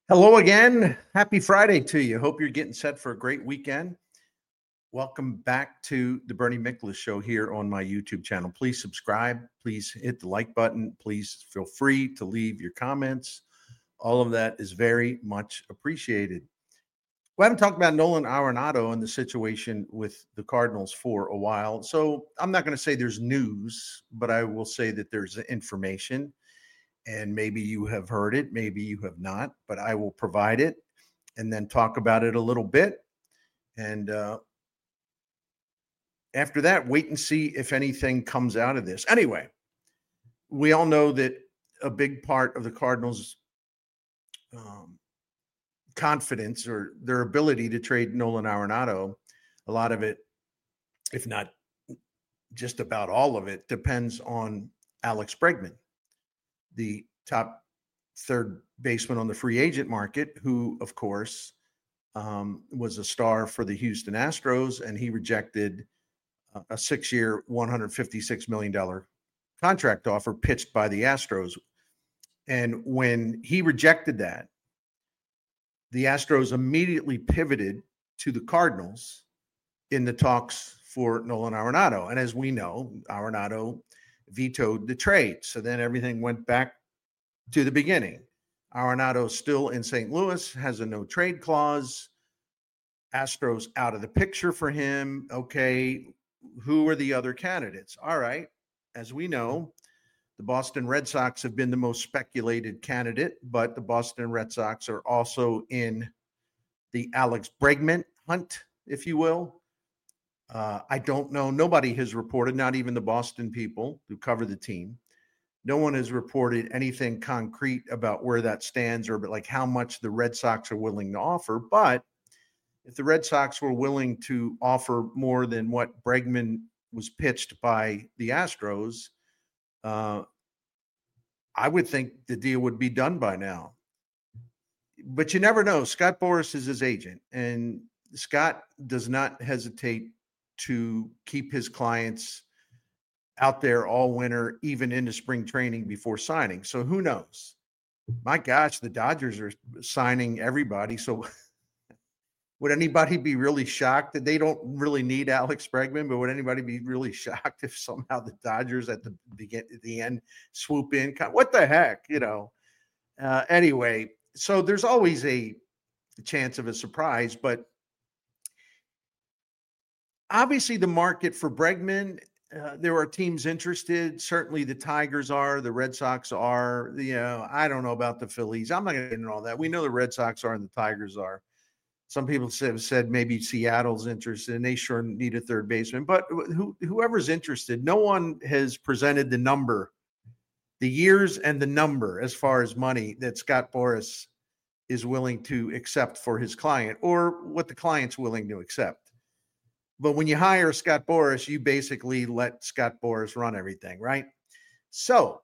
Hello again. Happy Friday to you. Hope you're getting set for a great weekend. Welcome back to the Bernie Miklasz Show here on my YouTube channel. Please subscribe. Please hit the like button. Please feel free to leave your comments. All of that is very much appreciated. We haven't talked about Nolan Arenado and the situation with the Cardinals for a while. So I'm not going to say there's news, but I will say that there's information. And maybe you have heard it, maybe you have not, but I will provide it and then talk about it a little bit. And after that, wait and see if anything comes out of this. Anyway, we all know that a big part of the Cardinals' confidence or their ability to trade Nolan Arenado, a lot of it, if not just about all of it, depends on Alex Bregman, the top third baseman on the free agent market, who, of course, was a star for the Houston Astros, and he rejected a 6-year, $156 million contract offer pitched by the Astros. And when he rejected that, the Astros immediately pivoted to the Cardinals in the talks for Nolan Arenado. And as we know, Arenado vetoed the trade. So then everything went back to the beginning. Arenado still in St. Louis, has a no trade clause. Astros out of the picture for him. Okay, who are the other candidates? All right, as we know, the Boston Red Sox have been the most speculated candidate, but the Boston Red Sox are also in the Alex Bregman hunt, if you will. I don't know. Nobody has reported, not even the Boston people who cover the team. No one has reported anything concrete about where that stands or like how much the Red Sox are willing to offer. But if the Red Sox were willing to offer more than what Bregman was pitched by the Astros, I would think the deal would be done by now. But you never know. Scott Boras is his agent, and Scott does not hesitate to keep his clients out there all winter, even into spring training before signing. So who knows? My gosh, the Dodgers are signing everybody. So would anybody be really shocked that they don't really need Alex Bregman? But would anybody be really shocked if somehow the Dodgers at the end swoop in? What the heck, Anyway, so there's always a chance of a surprise, but obviously the market for Bregman, there are teams interested. Certainly the Tigers are, the Red Sox are, I don't know about the Phillies. I'm not going to get into all that. We know the Red Sox are and the Tigers are. Some people have said maybe Seattle's interested, and they sure need a third baseman. But whoever's interested, no one has presented the number, the years and the number as far as money that Scott Boras is willing to accept for his client or what the client's willing to accept. But when you hire Scott Boras, you basically let Scott Boras run everything, right? So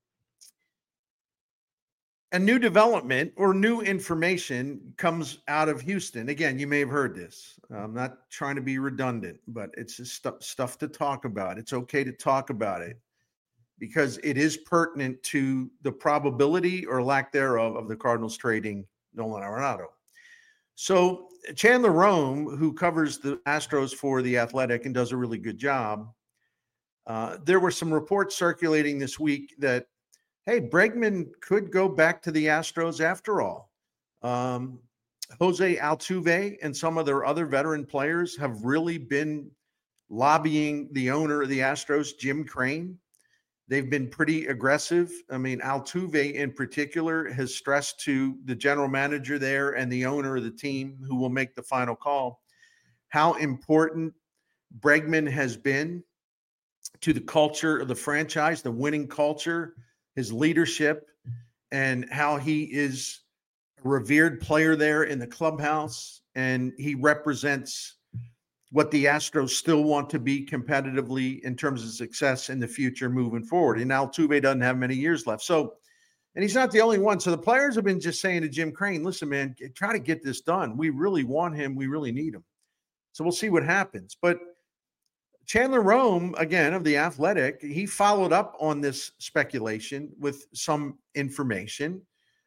a new development or new information comes out of Houston. Again, you may have heard this. I'm not trying to be redundant, but it's just stuff to talk about. It's okay to talk about it because it is pertinent to the probability or lack thereof of the Cardinals trading Nolan Arenado. So Chandler Rome, who covers the Astros for The Athletic and does a really good job, there were some reports circulating this week that, hey, Bregman could go back to the Astros after all. Jose Altuve and some of their other veteran players have really been lobbying the owner of the Astros, Jim Crane. They've been pretty aggressive. I mean, Altuve in particular has stressed to the general manager there and the owner of the team, who will make the final call, how important Bregman has been to the culture of the franchise, the winning culture, his leadership, and how he is a revered player there in the clubhouse. And he represents what the Astros still want to be competitively in terms of success in the future moving forward. And Altuve doesn't have many years left. So, and he's not the only one. So the players have been just saying to Jim Crane, listen, man, try to get this done. We really want him. We really need him. So we'll see what happens. But Chandler Rome, again, of The Athletic, he followed up on this speculation with some information.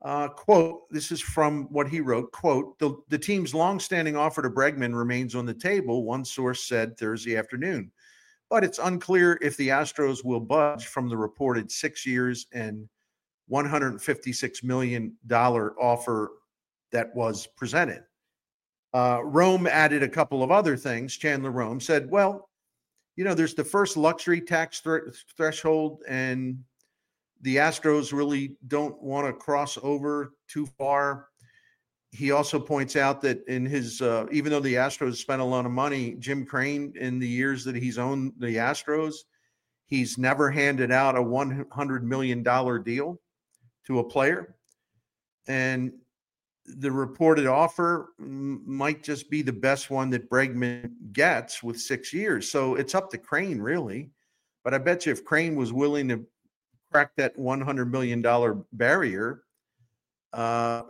Quote, this is from what he wrote, quote, the team's longstanding offer to Bregman remains on the table, one source said Thursday afternoon. But it's unclear if the Astros will budge from the reported 6 years and $156 million offer that was presented. Rome added a couple of other things. Chandler Rome said, well, there's the first luxury tax threshold, and the Astros really don't want to cross over too far. He also points out that in his, even though the Astros spent a lot of money, Jim Crane, in the years that he's owned the Astros, he's never handed out a $100 million deal to a player. And the reported offer might just be the best one that Bregman gets with 6 years. So it's up to Crane, really. But I bet you if Crane was willing to crack that $100 million barrier, hard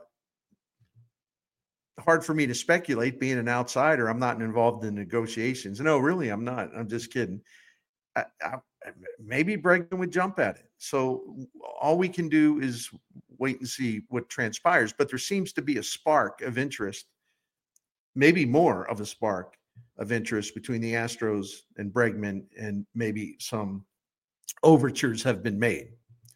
for me to speculate being an outsider. I'm not involved in negotiations. No, really, I'm not. I'm just kidding. Maybe Bregman would jump at it. So all we can do is wait and see what transpires. But there seems to be a spark of interest, maybe more of a spark of interest between the Astros and Bregman, and maybe some overtures have been made.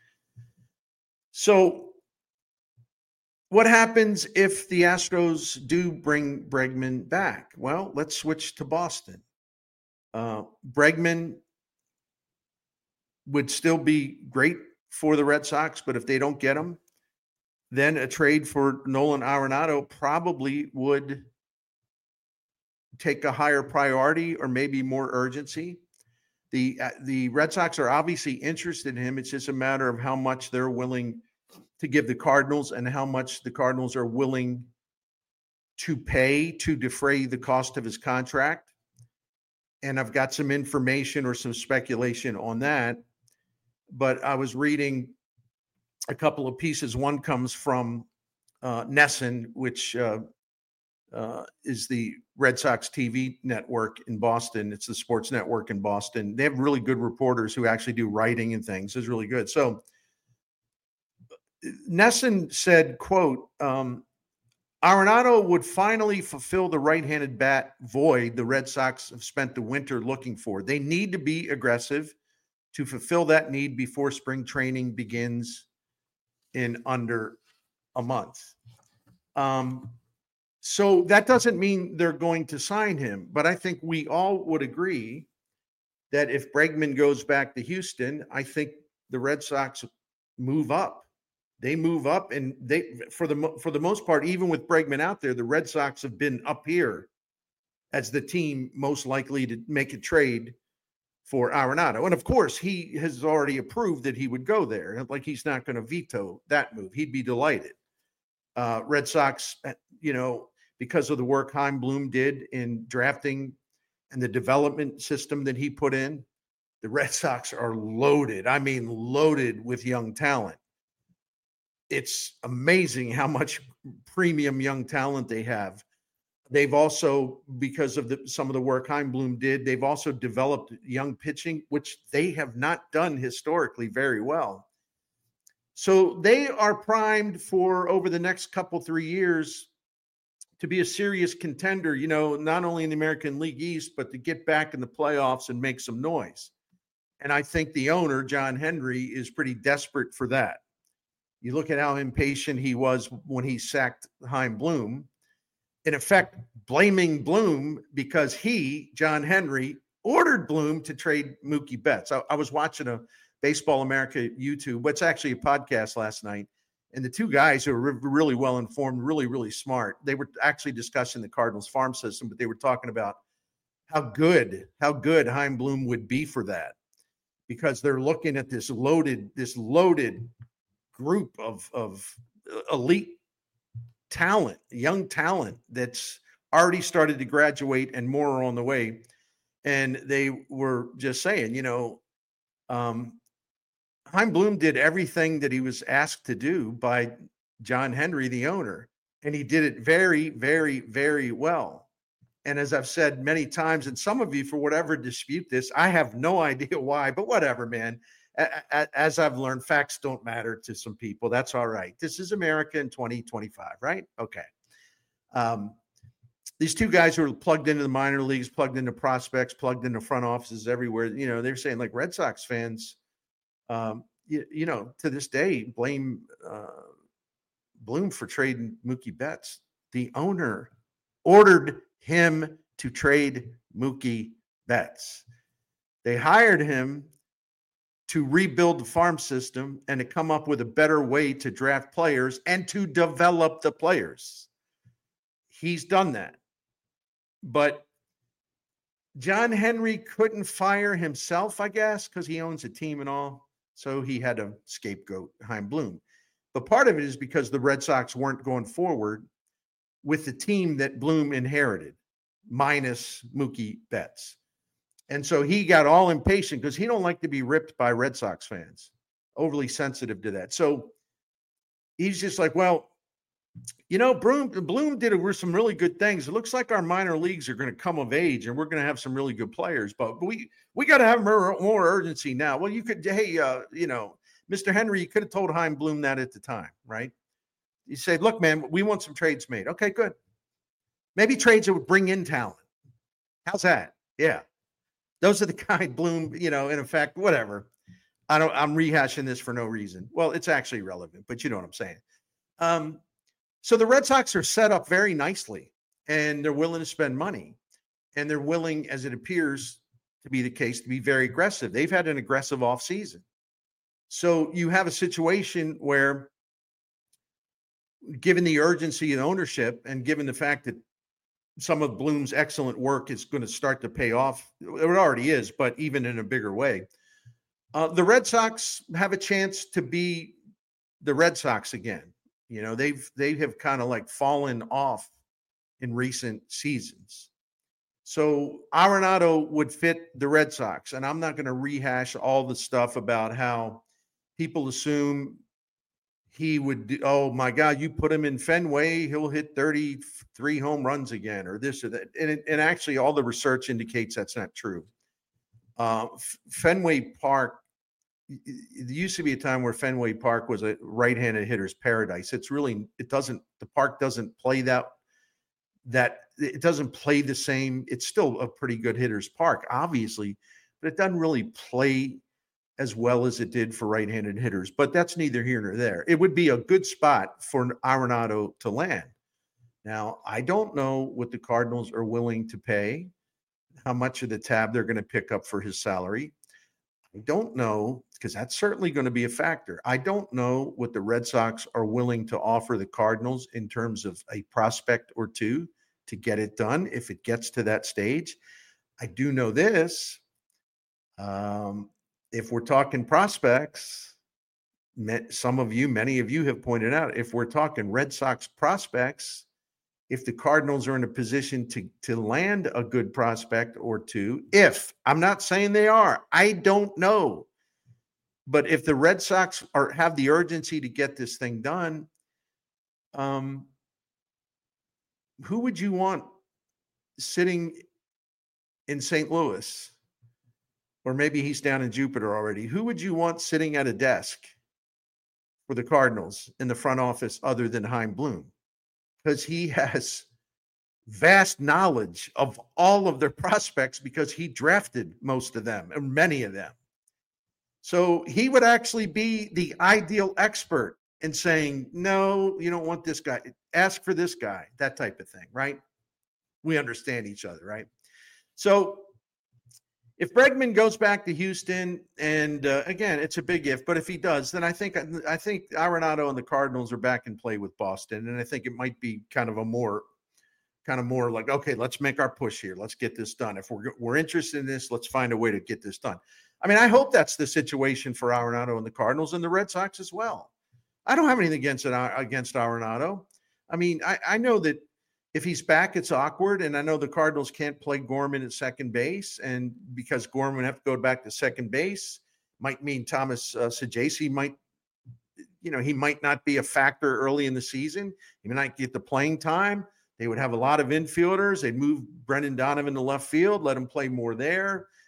So what happens if the Astros do bring Bregman back? Well, let's switch to Boston. Bregman would still be great for the Red Sox, but if they don't get him, then a trade for Nolan Arenado probably would take a higher priority or maybe more urgency. The Red Sox are obviously interested in him. It's just a matter of how much they're willing to give the Cardinals and how much the Cardinals are willing to pay to defray the cost of his contract. And I've got some information or some speculation on that. But I was reading a couple of pieces. One comes from NESN, which is the Red Sox TV network in Boston. It's the sports network in Boston. They have really good reporters who actually do writing and things. It's really good. So NESN said, quote, Arenado would finally fulfill the right-handed bat void the Red Sox have spent the winter looking for. They need to be aggressive to fulfill that need before spring training begins in under a month. So that doesn't mean they're going to sign him, but I think we all would agree that if Bregman goes back to Houston, I think the Red Sox move up. They move up, and they, for the most part, even with Bregman out there, the Red Sox have been up here as the team most likely to make a trade for Arenado. And of course, he has already approved that he would go there. Like, he's not going to veto that move. He'd be delighted. Red Sox, because of the work Chaim Bloom did in drafting and the development system that he put in, the Red Sox are loaded. I mean, loaded with young talent. It's amazing how much premium young talent they have. They've also, because of some of the work Chaim Bloom did, they've also developed young pitching, which they have not done historically very well. So they are primed for, over the next 3 years, to be a serious contender, not only in the American League East, but to get back in the playoffs and make some noise. And I think the owner, John Henry, is pretty desperate for that. You look at how impatient he was when he sacked Chaim Bloom, in effect blaming Bloom because he, John Henry, ordered Bloom to trade Mookie Betts. I was watching a Baseball America YouTube, what's actually a podcast last night, and the two guys who are really well informed, really, really smart, they were actually discussing the Cardinals farm system, but they were talking about how good Chaim Bloom would be for that, because they're looking at this loaded group of elite talent, young talent that's already started to graduate and more are on the way. And they were just saying, Chaim Bloom did everything that he was asked to do by John Henry, the owner, and he did it very, very, very well. And as I've said many times, and some of you, for whatever, dispute this, I have no idea why, but whatever, man. as I've learned, facts don't matter to some people. That's all right. This is America in 2025, right? Okay. These two guys who are plugged into the minor leagues, plugged into prospects, plugged into front offices everywhere, they're saying like Red Sox fans, to this day, blame Bloom for trading Mookie Betts. The owner ordered him to trade Mookie Betts. They hired him to rebuild the farm system and to come up with a better way to draft players and to develop the players. He's done that. But John Henry couldn't fire himself, I guess, because he owns a team and all. So he had to scapegoat Chaim Bloom. But part of it is because the Red Sox weren't going forward with the team that Bloom inherited, minus Mookie Betts. And so he got all impatient because he don't like to be ripped by Red Sox fans, overly sensitive to that. So he's just like, well, Bloom did some really good things. It looks like our minor leagues are going to come of age and we're going to have some really good players, but we got to have more urgency now. Well, you could, Mr. Henry, you could have told Chaim Bloom that at the time, right? You said, look, man, we want some trades made. Okay, good. Maybe trades that would bring in talent. How's that? Yeah. Those are the kind Bloom, in effect, whatever. I'm rehashing this for no reason. Well, it's actually relevant, but you know what I'm saying. So the Red Sox are set up very nicely, and they're willing to spend money, and they're willing, as it appears to be the case, to be very aggressive. They've had an aggressive offseason. So you have a situation where, given the urgency and ownership, and given the fact that some of Bloom's excellent work is going to start to pay off, it already is, but even in a bigger way, the Red Sox have a chance to be the Red Sox again. They have kind of like fallen off in recent seasons. So Arenado would fit the Red Sox. And I'm not going to rehash all the stuff about how people assume he would, oh my God, you put him in Fenway, he'll hit 33 home runs again, or this or that. And actually all the research indicates that's not true. Fenway Park, there used to be a time where Fenway Park was a right-handed hitter's paradise. The park doesn't play that it doesn't play the same. It's still a pretty good hitter's park, obviously, but it doesn't really play as well as it did for right-handed hitters. But that's neither here nor there. It would be a good spot for Arenado to land. Now, I don't know what the Cardinals are willing to pay, how much of the tab they're going to pick up for his salary. I don't know, because that's certainly going to be a factor. I don't know what the Red Sox are willing to offer the Cardinals in terms of a prospect or two to get it done if it gets to that stage. I do know this. If we're talking prospects, many of you have pointed out, if we're talking Red Sox prospects, if the Cardinals are in a position to land a good prospect or two, I'm not saying they are, I don't know. But if the Red Sox have the urgency to get this thing done, who would you want sitting in St. Louis? Or maybe he's down in Jupiter already. Who would you want sitting at a desk for the Cardinals in the front office other than Chaim Bloom? Because he has vast knowledge of all of their prospects because he drafted most of them and many of them. So he would actually be the ideal expert in saying, no, you don't want this guy. Ask for this guy, that type of thing, right? We understand each other, right? So if Bregman goes back to Houston, and again, it's a big if, but if he does, then I think Arenado and the Cardinals are back in play with Boston, and I think it might be kind of more like, okay, let's make our push here. Let's get this done. If we're interested in this, let's find a way to get this done. I mean, I hope that's the situation for Arenado and the Cardinals and the Red Sox as well. I don't have anything against Arenado. I mean, I know that if he's back, it's awkward. And I know the Cardinals can't play Gorman at second base. And because Gorman would have to go back to second base, might mean Thomas Saggese he might not be a factor early in the season. He might not get the playing time. They would have a lot of infielders. They'd move Brendan Donovan to left field, let him play more there.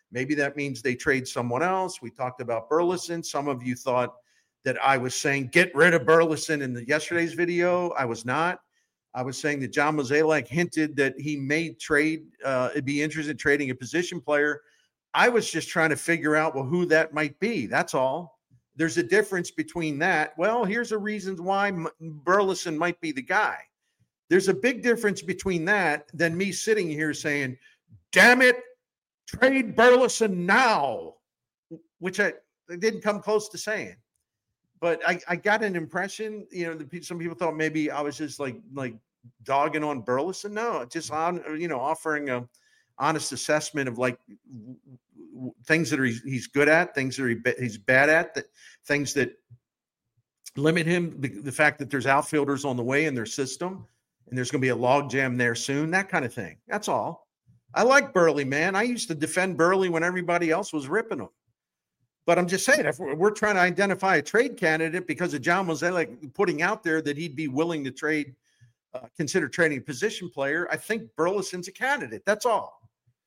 Maybe that means they trade someone else. We talked about Burleson. Some of you thought that I was saying get rid of Burleson in yesterday's video. I was not. I was saying that John Mozeliak hinted that he may trade, it'd be interested in trading a position player. I was just trying to figure out, well, who that might be. That's all. There's a difference between that. Well, here's a reason why Burleson might be the guy. There's a big difference between that than me sitting here saying, damn it, trade Burleson now, which I didn't come close to saying. But I got an impression, some people thought maybe I was just like dogging on Burleson. No, just offering a honest assessment of like things that he's good at, things that he's bad at, things that limit him. The fact that there's outfielders on the way in their system, and there's going to be a log jam there soon. That kind of thing. That's all. I like Burley, man. I used to defend Burley when everybody else was ripping him. But I'm just saying, if we're trying to identify a trade candidate because of John Mozeliak putting out there that he'd be willing to trade, consider trading a position player, I think Burleson's a candidate. That's all.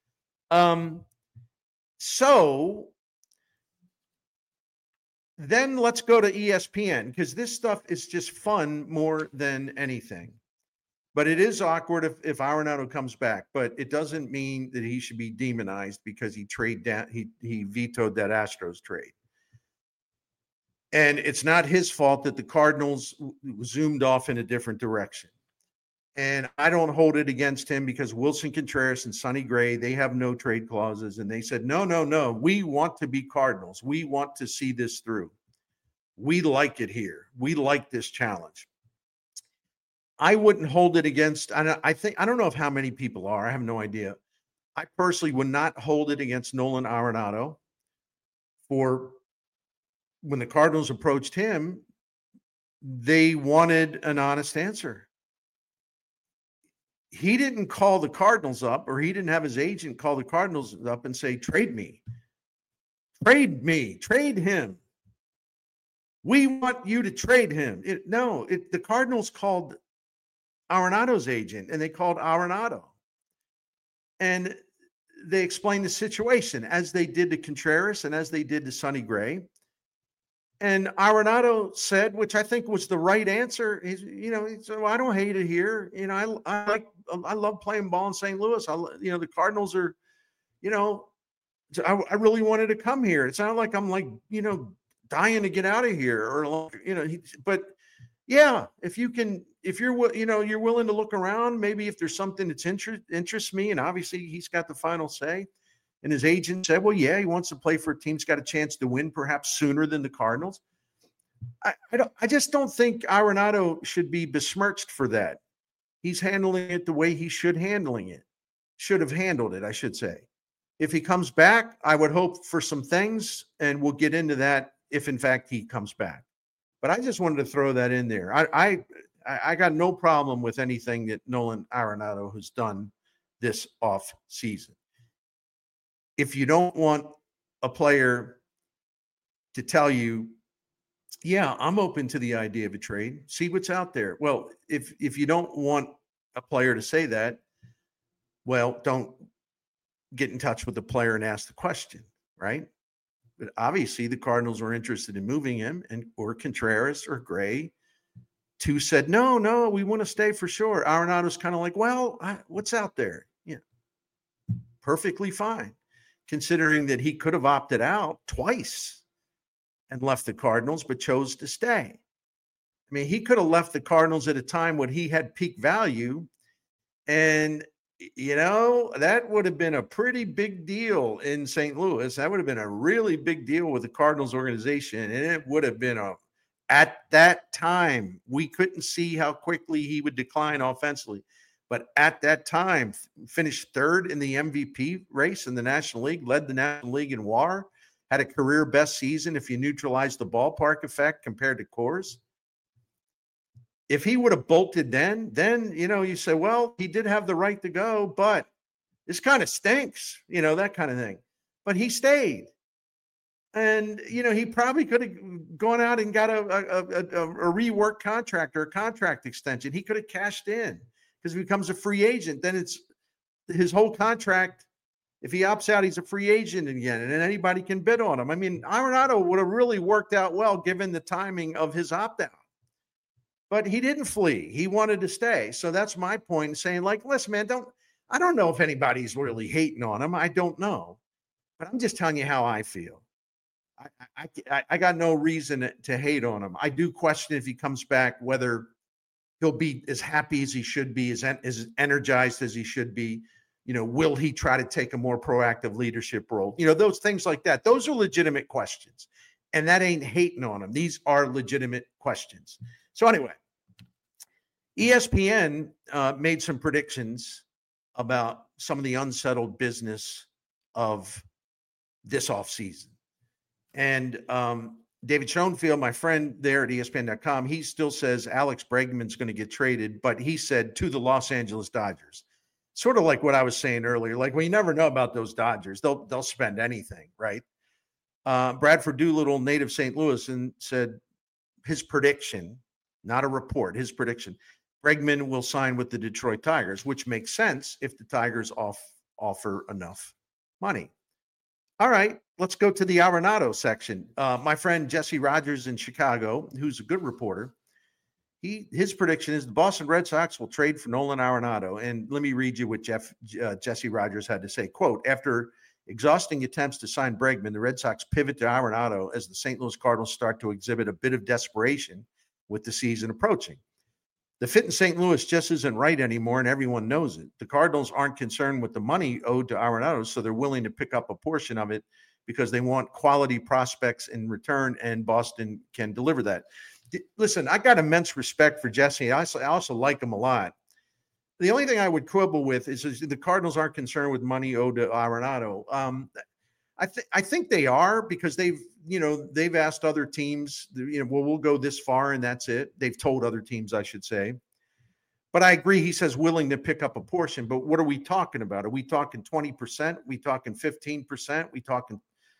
So then let's go to ESPN, because this stuff is just fun more than anything. But it is awkward if Arenado comes back, but it doesn't mean that he should be demonized because he vetoed that Astros trade. And it's not his fault that the Cardinals zoomed off in a different direction. And I don't hold it against him because Wilson Contreras and Sonny Gray, they have no trade clauses. And they said, no, we want to be Cardinals. We want to see this through. We like it here. We like this challenge. I wouldn't hold it against, I don't know if how many people are. I have no idea. I personally would not hold it against Nolan Arenado for when the Cardinals approached him, they wanted an honest answer. He didn't call the Cardinals up, or he didn't have his agent call the Cardinals up and say, trade me, trade him. We want you to trade him. The Cardinals called Arenado's agent, and they called Arenado. And they explained the situation as they did to Contreras and as they did to Sonny Gray. And Arenado said, which I think was the right answer, he said, well, I don't hate it here. I love playing ball in St. Louis. The Cardinals are, I really wanted to come here. It's not like I'm dying to get out of here but yeah, if you're willing to look around, maybe if there's something that's interests me, and obviously he's got the final say. And his agent said, well, yeah, he wants to play for a team that's got a chance to win perhaps sooner than the Cardinals. I just don't think Arenado should be besmirched for that. He's handling it the way he should have handled it, I should say. If he comes back, I would hope for some things, and we'll get into that if in fact he comes back. But I just wanted to throw that in there. I got no problem with anything that Nolan Arenado has done this off season. If you don't want a player to tell you, yeah, I'm open to the idea of a trade, see what's out there. Well, if you don't want a player to say that, well, don't get in touch with the player and ask the question, right? But obviously the Cardinals were interested in moving him, or Contreras or Gray. Two said, no, we want to stay for sure. Arenado's kind of like, well, what's out there? Yeah, perfectly fine, considering that he could have opted out twice and left the Cardinals, but chose to stay. I mean, he could have left the Cardinals at a time when he had peak value, and that would have been a pretty big deal in St. Louis. That would have been a really big deal with the Cardinals organization. And it would have been at that time, we couldn't see how quickly he would decline offensively. But at that time, finished third in the MVP race in the National League, led the National League in WAR, had a career best season if you neutralize the ballpark effect compared to Coors. If he would have bolted then, you say, well, he did have the right to go, but this kind of stinks, that kind of thing. But he stayed. And, he probably could have gone out and got a rework contract or a contract extension. He could have cashed in because he becomes a free agent. Then it's his whole contract If he opts out, he's a free agent again, and then anybody can bid on him. I mean, Arenado would have really worked out well given the timing of his opt out. But he didn't flee. He wanted to stay. So that's my point in saying, like, listen, man, I don't know if anybody's really hating on him. I don't know. But I'm just telling you how I feel. I got no reason to hate on him. I do question if he comes back whether he'll be as happy as he should be, as energized as he should be. You know, will he try to take a more proactive leadership role? You know, those things like that. Those are legitimate questions. And that ain't hating on him. These are legitimate questions. So anyway, ESPN made some predictions about some of the unsettled business of this offseason. And David Schoenfield, my friend there at ESPN.com, he still says Alex Bregman's going to get traded, but he said to the Los Angeles Dodgers. Sort of like what I was saying earlier. Like, well, you never know about those Dodgers. They'll spend anything, right? Bradford Doolittle, native St. Louis, and said his prediction, not a report, his prediction, Bregman will sign with the Detroit Tigers, which makes sense if the Tigers offer enough money. All right, let's go to the Arenado section. My friend Jesse Rogers in Chicago, who's a good reporter, his prediction is the Boston Red Sox will trade for Nolan Arenado. And let me read you what Jesse Rogers had to say. Quote, after exhausting attempts to sign Bregman, the Red Sox pivot to Arenado as the St. Louis Cardinals start to exhibit a bit of desperation with the season approaching. The fit in St. Louis just isn't right anymore, and everyone knows it. The Cardinals aren't concerned with the money owed to Arenado, so they're willing to pick up a portion of it because they want quality prospects in return, and Boston can deliver that. Listen, I got immense respect for Jesse. I also like him a lot. The only thing I would quibble with is the Cardinals aren't concerned with money owed to Arenado. I think they are, because they've asked other teams, well, we'll go this far and that's it. They've told other teams, I should say. But I agree, he says willing to pick up a portion. But what are we talking about? Are we talking 20%? Are we talking 15%? Are we talking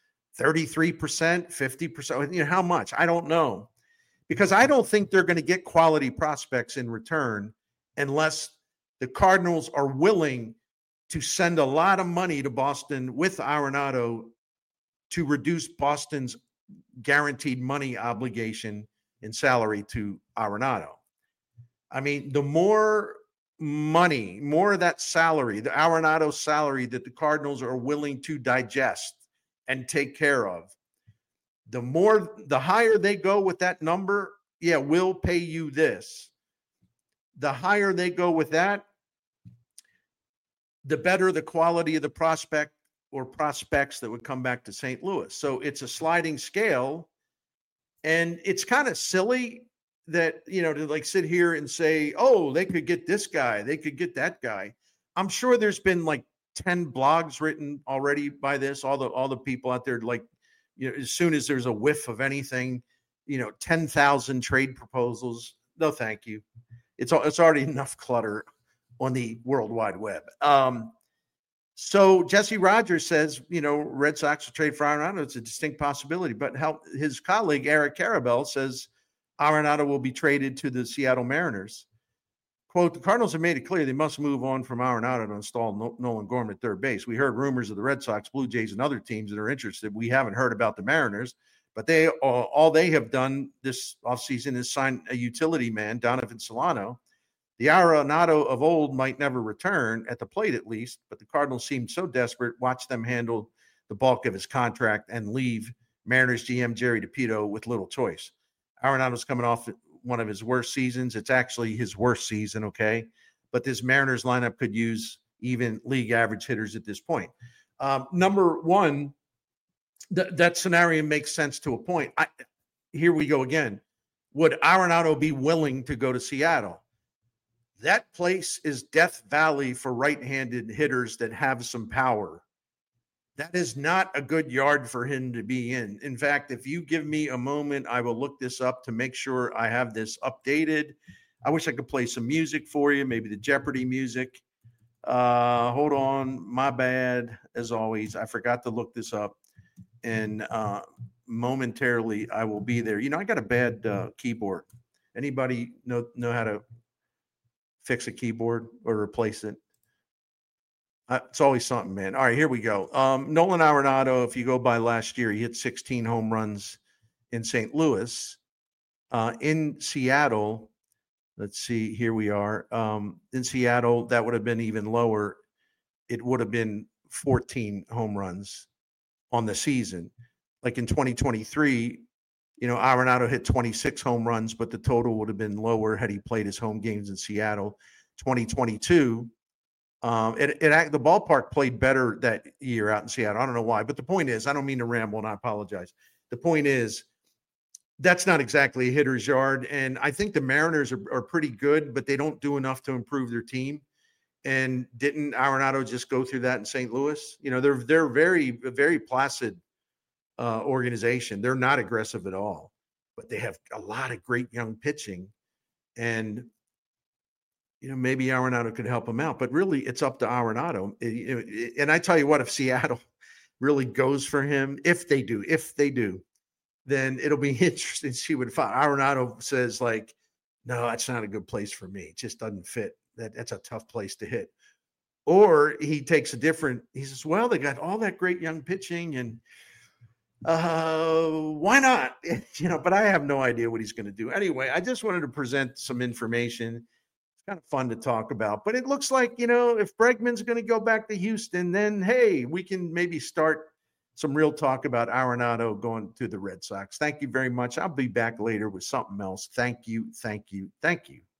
33%, 50%? How much? I don't know. Because I don't think they're going to get quality prospects in return unless the Cardinals are willing to send a lot of money to Boston with Arenado to reduce Boston's guaranteed money obligation in salary to Arenado. I mean, the more money, more of that salary, the Arenado salary that the Cardinals are willing to digest and take care of, the higher they go with that number, yeah, we'll pay you this. The higher they go with that, the better the quality of the prospect or prospects that would come back to St. Louis. So it's a sliding scale. And it's kind of silly that, to like sit here and say, oh, they could get this guy, they could get that guy. I'm sure there's been like 10 blogs written already by this, all the people out there, like, as soon as there's a whiff of anything, 10,000 trade proposals. No, thank you. It's already enough clutter on the World Wide Web. So Jesse Rogers says, Red Sox will trade for Arenado. It's a distinct possibility. But his colleague, Eric Karabell, says Arenado will be traded to the Seattle Mariners. Quote, the Cardinals have made it clear they must move on from Arenado to install Nolan Gorman at third base. We heard rumors of the Red Sox, Blue Jays, and other teams that are interested. We haven't heard about the Mariners, but all they have done this offseason is sign a utility man, Donovan Solano. The Arenado of old might never return, at the plate at least, but the Cardinals seemed so desperate. Watch them handle the bulk of his contract and leave Mariners GM Jerry DePito with little choice. Arenado's coming off one of his worst seasons. It's actually his worst season, okay? But this Mariners lineup could use even league average hitters at this point. Number one, that scenario makes sense to a point. Here we go again. Would Arenado be willing to go to Seattle? That place is Death Valley for right-handed hitters that have some power. That is not a good yard for him to be in. In fact, if you give me a moment, I will look this up to make sure I have this updated. I wish I could play some music for you, maybe the Jeopardy music. Hold on. My bad, as always. I forgot to look this up. And momentarily, I will be there. I got a bad keyboard. Anybody know how to fix a keyboard or replace it? It's always something, man. All right, here we go. Nolan Arenado, if you go by last year, he hit 16 home runs in St. Louis. In Seattle, let's see, here we are. In Seattle, that would have been even lower. It would have been 14 home runs on the season. Like in 2023, Arenado hit 26 home runs, but the total would have been lower had he played his home games in Seattle. 2022, the ballpark played better that year out in Seattle. I don't know why, but the point is, I don't mean to ramble, and I apologize. The point is, that's not exactly a hitter's yard, and I think the Mariners are pretty good, but they don't do enough to improve their team. And didn't Arenado just go through that in St. Louis? They're very, very placid organization. They're not aggressive at all, but they have a lot of great young pitching, and maybe Arenado could help him out. But really, it's up to Arenado. And I tell you what, if Seattle really goes for him, if they do, then it'll be interesting to see what Arenado says. Like, no, that's not a good place for me. It just doesn't fit. That's a tough place to hit. Or he takes he says, well, they got all that great young pitching, and why not? But I have no idea what he's going to do. Anyway, I just wanted to present some information. It's kind of fun to talk about, but it looks like, if Bregman's going to go back to Houston, then, hey, we can maybe start some real talk about Arenado going to the Red Sox. Thank you very much. I'll be back later with something else. Thank you. Thank you. Thank you.